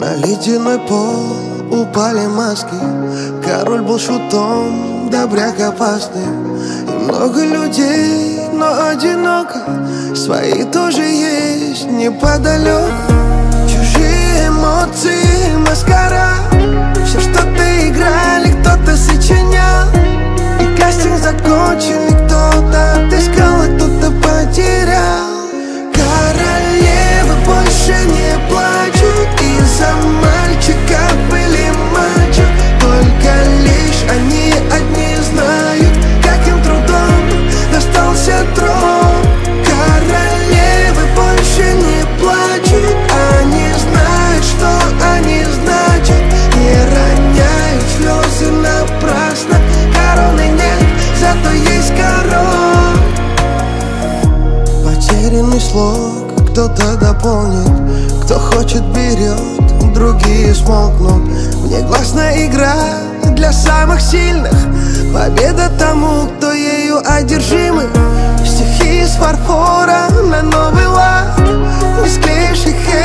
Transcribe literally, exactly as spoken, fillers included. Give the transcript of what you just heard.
На ледяной пол упали маски. Король был шутом, добряк опасный. И много людей, но одиноко. Свои тоже есть неподалеку. Чужие эмоции, маскарад. Все что-то играли, кто-то сочинял. И кастинг закончен, и кто-то отыскал, а кто-то потерял. Королевы больше не плачут из-за мальчиков или мальчик. Только лишь они одни знают, каким трудом достался трон. Королевы больше не плачут, они знают, что они значат. Не роняют слезы напрасно. Короны нет, зато есть король. Потерянный слог кто-то дополнит, кто хочет берет, другие смолкнут. Внегласная игра для самых сильных. Победа тому, кто ею одержимый. Стихи из фарфора на новый лад. Не склеишь их